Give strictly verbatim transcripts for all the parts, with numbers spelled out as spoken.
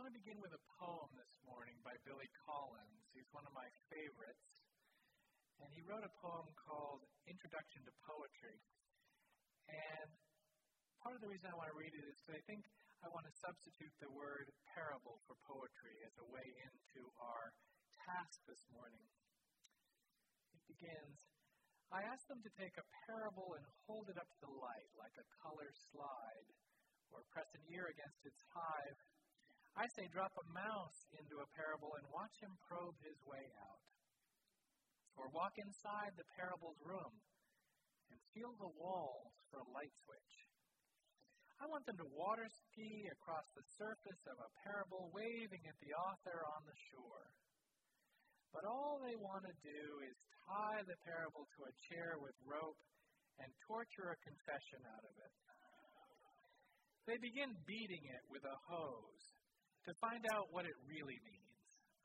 want to begin with a poem this morning by Billy Collins. He's one of my favorites. And he wrote a poem called Introduction to Poetry. And part of the reason I want to read it is because I think I want to substitute the word parable for poetry as a way into our task this morning. It begins, I ask them to take a parable and hold it up to the light like a color slide, or press an ear against its hive. I say drop a mouse into a parable and watch him probe his way out. Or walk inside the parable's room and feel the walls for a light switch. I want them to water ski across the surface of a parable, waving at the author on the shore. But all they want to do is tie the parable to a chair with rope and torture a confession out of it. They begin beating it with a hose to find out what it really means.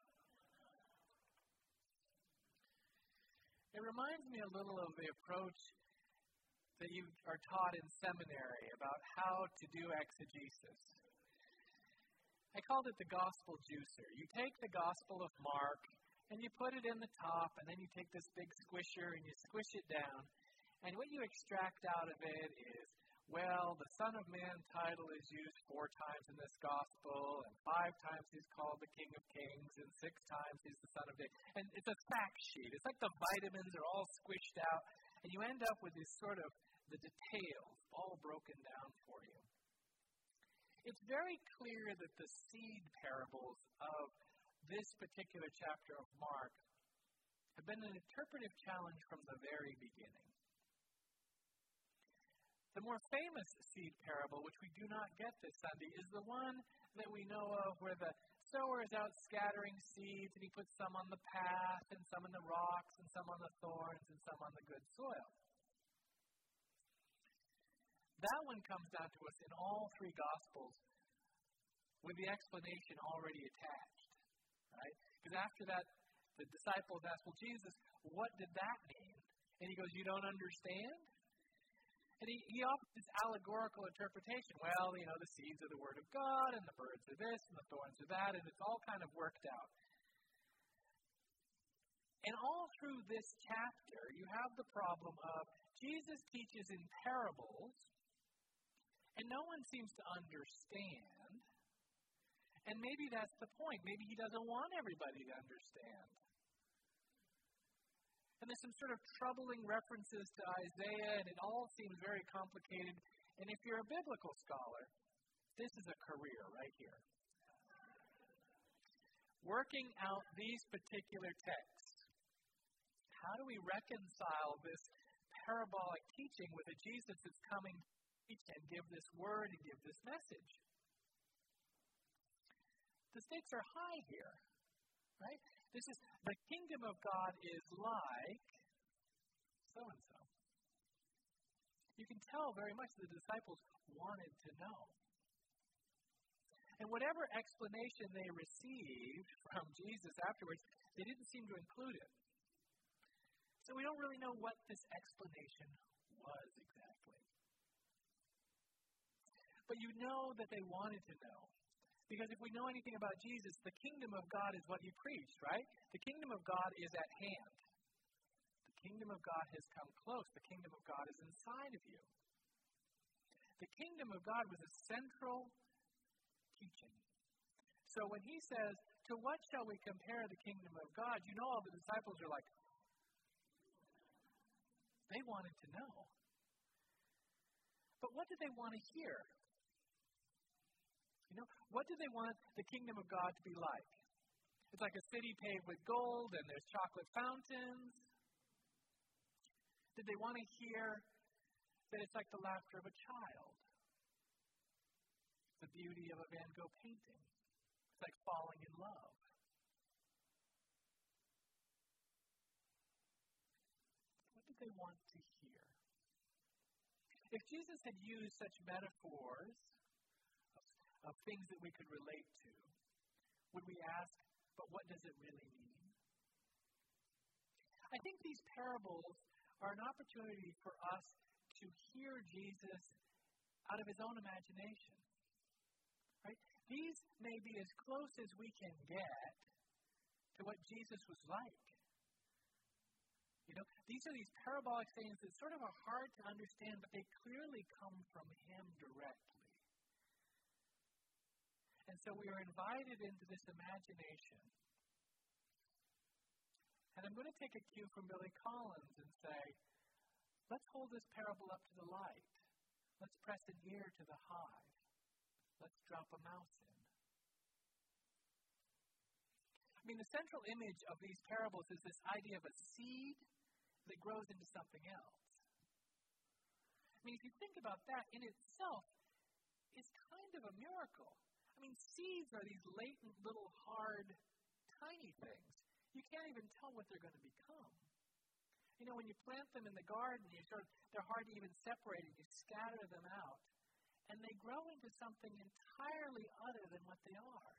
It reminds me a little of the approach that you are taught in seminary about how to do exegesis. I called it the gospel juicer. You take the Gospel of Mark and you put it in the top, and then you take this big squisher and you squish it down, and what you extract out of it is, well, the Son of Man title is used four times in this gospel, and five times he's called the King of Kings, and six times he's the Son of David. And it's a fact sheet. It's like the vitamins are all squished out, and you end up with this sort of the details all broken down for you. It's very clear that the seed parables of this particular chapter of Mark have been an interpretive challenge from the very beginning. The more famous seed parable, which we do not get this Sunday, is the one that we know of where the sower is out scattering seeds, and he puts some on the path, and some in the rocks, and some on the thorns, and some on the good soil. That one comes down to us in all three Gospels with the explanation already attached, right? Because after that, the disciples ask, well, Jesus, what did that mean? And he goes, you don't understand? And he, he offers this allegorical interpretation. Well, you know, the seeds are the Word of God, and the birds are this, and the thorns are that, and it's all kind of worked out. And all through this chapter, you have the problem of Jesus teaches in parables, and no one seems to understand. And maybe that's the point. Maybe he doesn't want everybody to understand. And there's some sort of troubling references to Isaiah, and it all seems very complicated. And if you're a biblical scholar, this is a career right here. Working out these particular texts. How do we reconcile this parabolic teaching with a Jesus that's coming to teach and give this word and give this message? The stakes are high here, right? This is, the kingdom of God is like so-and-so. You can tell very much the disciples wanted to know. And whatever explanation they received from Jesus afterwards, they didn't seem to include it. So we don't really know what this explanation was exactly. But you know that they wanted to know. Because if we know anything about Jesus, the kingdom of God is what he preached, right? The kingdom of God is at hand. The kingdom of God has come close. The kingdom of God is inside of you. The kingdom of God was a central teaching. So when he says, to what shall we compare the kingdom of God? You know all the disciples are like, they wanted to know. But what did they want to hear? You know, what do they want the kingdom of God to be like? It's like a city paved with gold and there's chocolate fountains. Did they want to hear that it's like the laughter of a child? The beauty of a Van Gogh painting. It's like falling in love. What did they want to hear? If Jesus had used such metaphors of things that we could relate to, would we ask, but what does it really mean? I think these parables are an opportunity for us to hear Jesus out of his own imagination. Right? These may be as close as we can get to what Jesus was like. You know, these are these parabolic sayings that sort of are hard to understand, but they clearly come from him directly. And so we are invited into this imagination. And I'm going to take a cue from Billy Collins and say, let's hold this parable up to the light. Let's press an ear to the hive. Let's drop a mouse in. I mean, the central image of these parables is this idea of a seed that grows into something else. I mean, if you think about that, in itself is kind of a miracle. I mean, seeds are these latent little hard, tiny things. You can't even tell what they're going to become. You know, when you plant them in the garden, you sort of, they're hard to even separate, and you scatter them out, and they grow into something entirely other than what they are.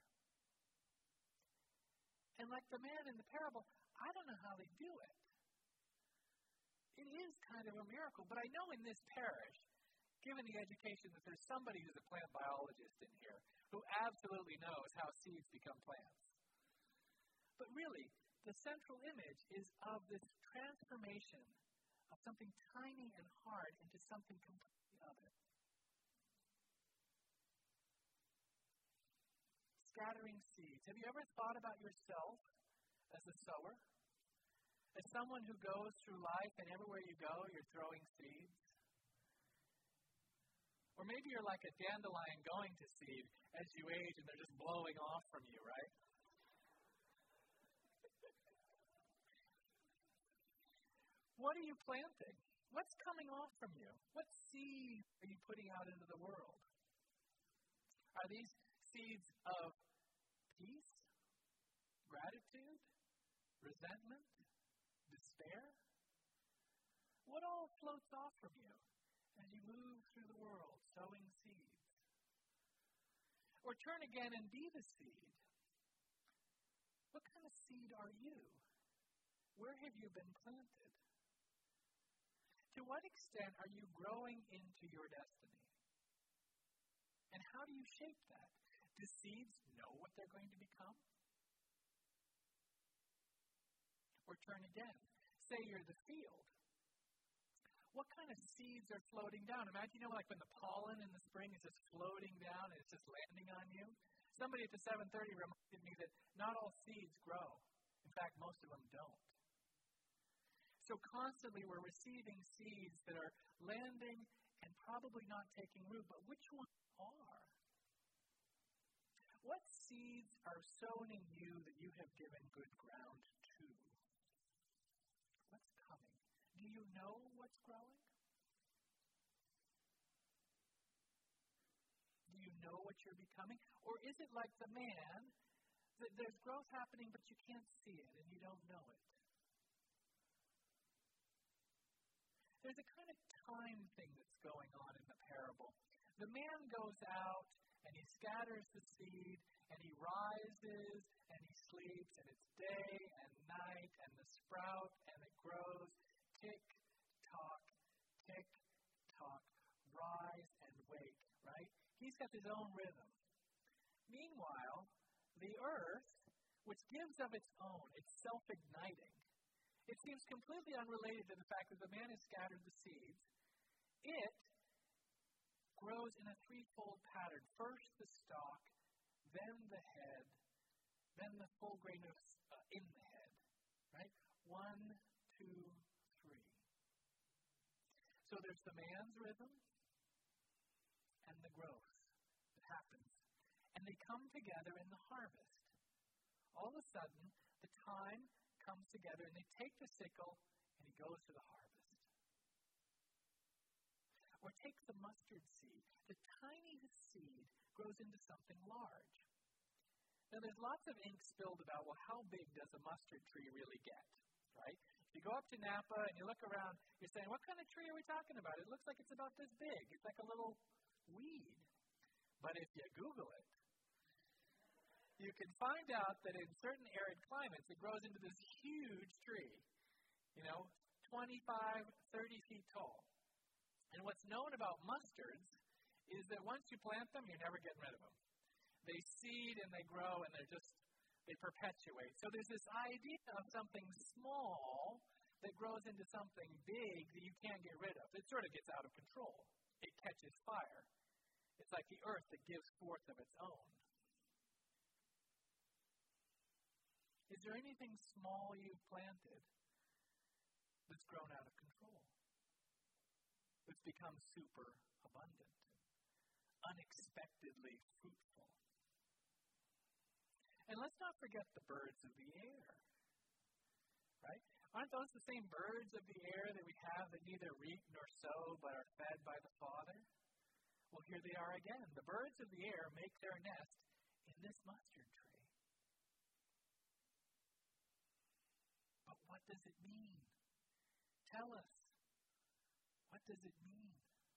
And like the man in the parable, I don't know how they do it. It is kind of a miracle, but I know in this parish, given the education, that there's somebody who's a plant biologist in here who absolutely knows how seeds become plants. But really, the central image is of this transformation of something tiny and hard into something completely other. Scattering seeds. Have you ever thought about yourself as a sower? As someone who goes through life and everywhere you go, you're throwing seeds? Or maybe you're like a dandelion going to seed as you age and they're just blowing off from you, right? What are you planting? What's coming off from you? What seed are you putting out into the world? Are these seeds of peace, gratitude, resentment, despair? What all floats off from you as you move through the world, sowing seeds? Or turn again and be the seed. What kind of seed are you? Where have you been planted? To what extent are you growing into your destiny? And how do you shape that? Do seeds know what they're going to become? Or turn again. Say you're the field. What kind of seeds are floating down? Imagine, you know, like when the pollen in the spring is just floating down and it's just landing on you. Somebody at the seven thirty reminded me that not all seeds grow. In fact, most of them don't. So constantly we're receiving seeds that are landing and probably not taking root, but which ones are? What seeds are sown in you that you have given good ground to? What's coming? Do you know what's growing? Do you know what you're becoming? Or is it like the man, that there's growth happening, but you can't see it and you don't know it? There's a kind of time thing that's going on in the parable. The man goes out and he scatters the seed and he rises and he sleeps and it's day and night and the sprout and it grows. Tick, tock, tick, tock, rise and wake, right? He's got his own rhythm. Meanwhile, the earth, which gives of its own, it's self-igniting. It seems completely unrelated to the fact that the man has scattered the seeds. It grows in a threefold pattern. First the stalk, then the head, then the full grain of uh, in the head. Right? One, two, three. So there's the man's rhythm and the growth that happens. And they come together in the harvest. All of a sudden, the time comes together and they take the sickle and he goes to the harvest. Or take the mustard seed. The tiniest seed grows into something large. Now there's lots of ink spilled about, well, how big does a mustard tree really get, right? If you go up to Napa and you look around, you're saying, what kind of tree are we talking about? It looks like it's about this big. It's like a little weed. But if you Google it, you can find out that in certain arid climates, it grows into this huge tree, you know, twenty-five, thirty feet tall. And what's known about mustards is that once you plant them, you're never getting rid of them. they seed and they grow and they're just, they perpetuate. So there's this idea of something small that grows into something big that you can't get rid of. It sort of gets out of control. It catches fire. It's like the earth that gives forth of its own. Is there anything small you've planted that's grown out of control? That's become super abundant, unexpectedly fruitful? And let's not forget the birds of the air, right? Aren't those the same birds of the air that we have that neither reap nor sow but are fed by the Father? Well, here they are again. The birds of the air make their nest in this mustard tree. But what does it mean? Tell us. What does it mean?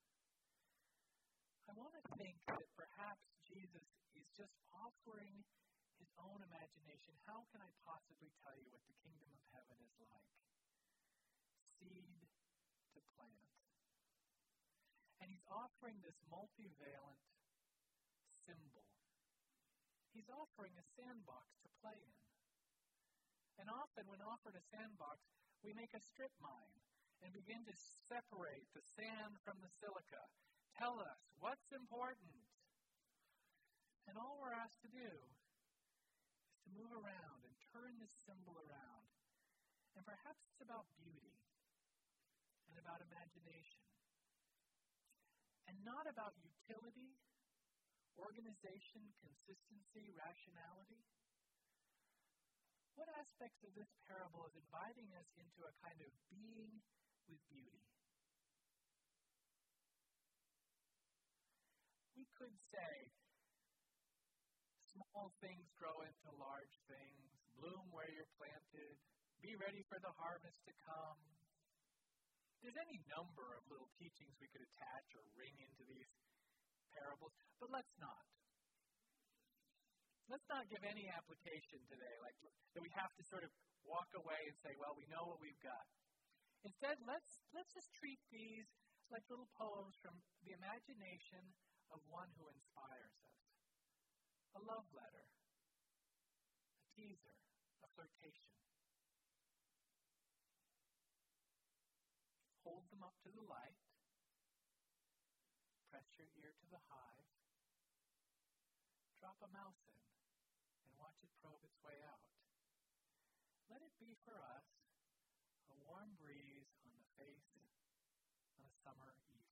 I want to think that perhaps Jesus is just offering his own imagination. How can I possibly tell you what the kingdom of heaven is like? Seed to plant. And he's offering this multivalent symbol. He's offering a sandbox to play in. And often when offered a sandbox, we make a strip mine and begin to separate the sand from the silica. Tell us, what's important? And all we're asked to do to move around and turn this symbol around. And perhaps it's about beauty and about imagination. And not about utility, organization, consistency, rationality. What aspects of this parable is inviting us into a kind of being with beauty? We could say, small things grow into large things. Bloom where you're planted. Be ready for the harvest to come. There's any number of little teachings we could attach or ring into these parables, but let's not. Let's not give any application today, like that we have to sort of walk away and say, well, we know what we've got. Instead, let's let's just treat these like little poems from the imagination of one who inspires us. A love letter, a teaser, a flirtation. Hold them up to the light. Press your ear to the hive. Drop a mouse in and watch it probe its way out. Let it be for us a warm breeze on the face on a summer evening.